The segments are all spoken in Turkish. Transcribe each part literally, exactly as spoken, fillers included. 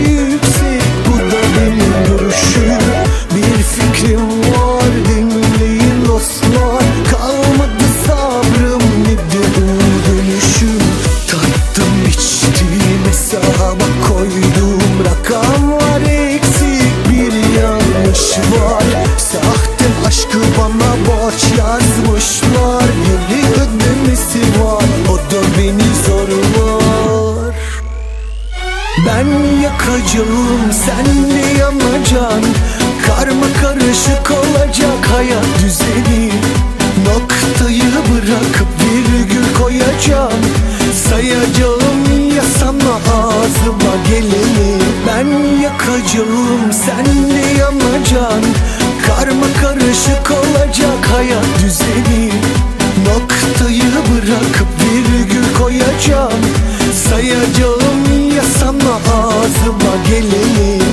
yüksek, bu da benim görüşüm. Bir fikrim var, dinleyin dostlar. Kalmadı sabrım, nedir bu dönüşüm? Tattım içtim, hesaba koydum. Rakamlar eksik, bir yanlış var. Sahte aşkı bana borç yazmışlar. Geri ödemesi var, o da beni zorlar. Ben yakacağım, sen de yanacaksın. Karma karışık olacak hayat düzeni. Noktayı bırakıp virgül koyacağım. Sayacağım ya sana ağzıma geleni. Ben yakacağım, sen de yanacaksın. Karma karışık olacak hayat düzeni. Noktayı bırakıp virgül koyacağım. Sayacağım ya sana ağzıma geleni.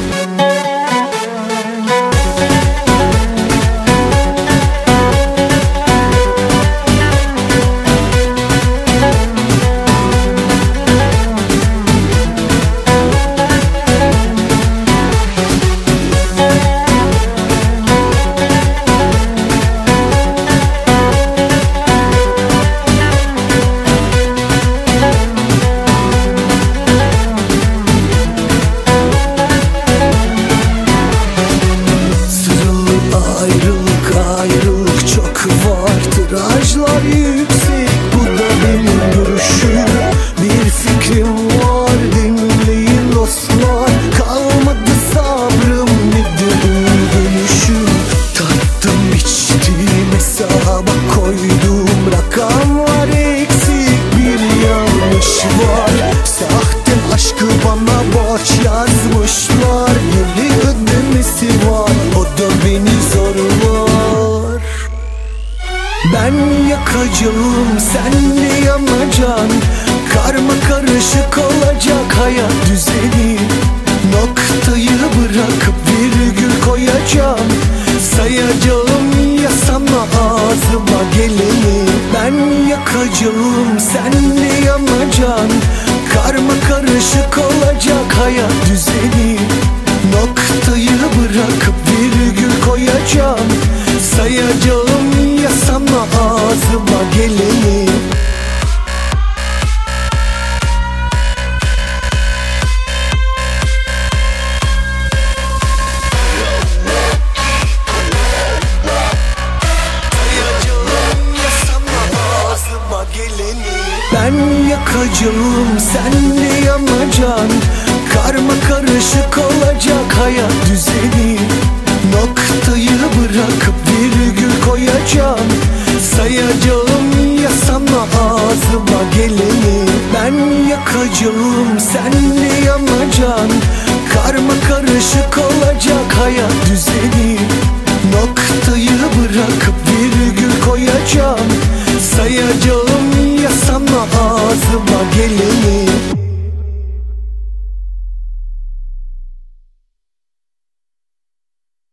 Tirajlar yüksek, bu da benim görüşüm. Bir fikrim var, dinleyin dostlar. Kalmadı sabrım, nedir bu dönüşüm? Tattım içtim, hesaba koydum. Rakamlar eksik, bir yanlış var. Sahte aşkı bana borç yazmışlar. Geri ödemesi var, o da beni zorlar. Ben yakacağım, sen de yanacaksın. Karma karışık olacak hayat düzeni. Noktayı bırakıp virgül koyacağım. Sayacağım ya sana ağzıma geleni. Ben yakacağım, sen de yanacaksın. Karma karışık olacak hayat düzeni. Noktayı bırakıp virgül koyacağım. Sayacağım ya sana ağzıma geleni. Ben yakacağım, sen de yanacaksın. Karma karışık olacak hayat düzeni. Noktayı bırakıp virgül koyacağım. Sayacağım ya sana ağzıma geleni. Ben yakacağım, sen de yanacaksın. Karma karışık olacak hayat düzeni. Noktayı bırakıp virgül koyacağım. Sayacağım ya sana ağzıma geleni.